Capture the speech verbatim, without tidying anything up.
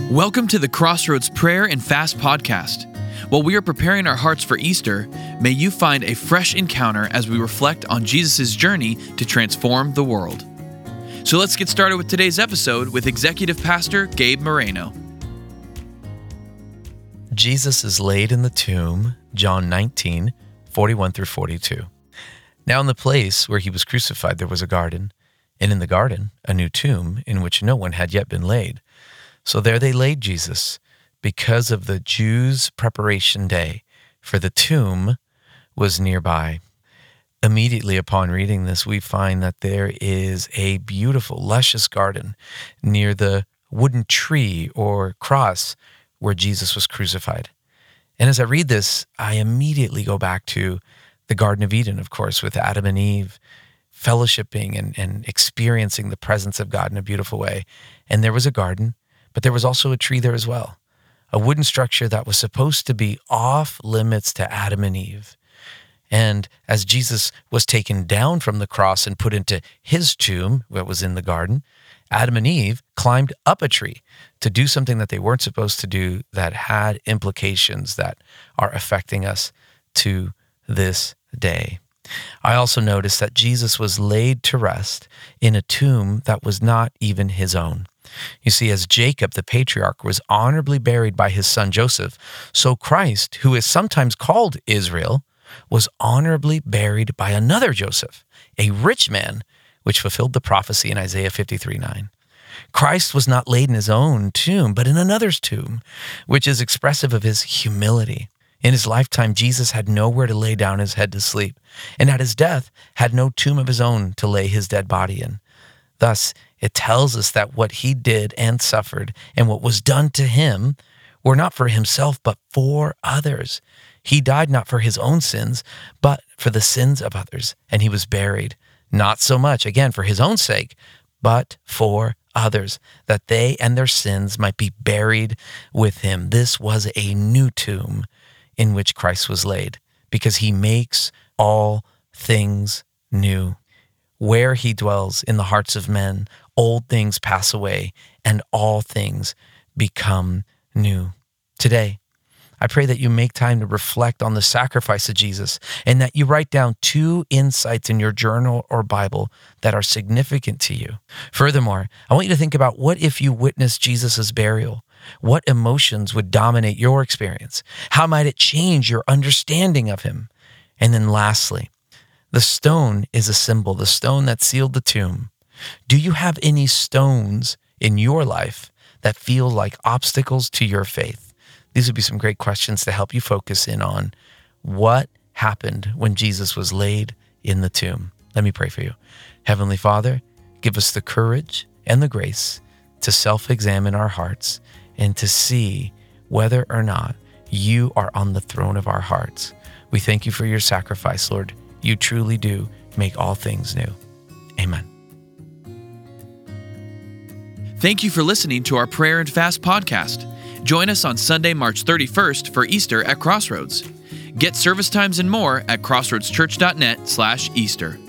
Welcome to the Crossroads Prayer and Fast Podcast. While we are preparing our hearts for Easter, may you find a fresh encounter as we reflect on Jesus' journey to transform the world. So let's get started with today's episode with Executive Pastor Gabe Moreno. Jesus is laid in the tomb, John nineteen, forty-one through forty-two. Now in the place where he was crucified there was a garden, and in the garden a new tomb in which no one had yet been laid. So there they laid Jesus, because of the Jews' preparation day, for the tomb was nearby. Immediately upon reading this, we find that there is a beautiful, luscious garden near the wooden tree or cross where Jesus was crucified. And as I read this, I immediately go back to the Garden of Eden, of course, with Adam and Eve, fellowshipping and, and experiencing the presence of God in a beautiful way. And there was a garden, but there was also a tree there as well, a wooden structure that was supposed to be off limits to Adam and Eve. And as Jesus was taken down from the cross and put into his tomb, what was in the garden, Adam and Eve climbed up a tree to do something that they weren't supposed to do that had implications that are affecting us to this day. I also noticed that Jesus was laid to rest in a tomb that was not even his own. You see, as Jacob, the patriarch, was honorably buried by his son Joseph, so Christ, who is sometimes called Israel, was honorably buried by another Joseph, a rich man, which fulfilled the prophecy in Isaiah fifty-three nine. Christ was not laid in his own tomb, but in another's tomb, which is expressive of his humility. In his lifetime, Jesus had nowhere to lay down his head to sleep, and at his death had no tomb of his own to lay his dead body in. Thus, it tells us that what he did and suffered and what was done to him were not for himself, but for others. He died not for his own sins, but for the sins of others, and he was buried, not so much, again, for his own sake, but for others, that they and their sins might be buried with him. This was a new tomb in which Christ was laid, because he makes all things new. Where he dwells in the hearts of men, old things pass away and all things become new. Today, I pray that you make time to reflect on the sacrifice of Jesus and that you write down two insights in your journal or Bible that are significant to you. Furthermore, I want you to think about, what if you witnessed Jesus' burial? What emotions would dominate your experience? How might it change your understanding of him? And then lastly, the stone is a symbol, the stone that sealed the tomb. Do you have any stones in your life that feel like obstacles to your faith? These would be some great questions to help you focus in on what happened when Jesus was laid in the tomb. Let me pray for you. Heavenly Father, give us the courage and the grace to self-examine our hearts and to see whether or not you are on the throne of our hearts. We thank you for your sacrifice, Lord. You truly do make all things new. Amen. Thank you for listening to our Prayer and Fast podcast. Join us on Sunday, March thirty-first for Easter at Crossroads. Get service times and more at crossroadschurch.net slash Easter.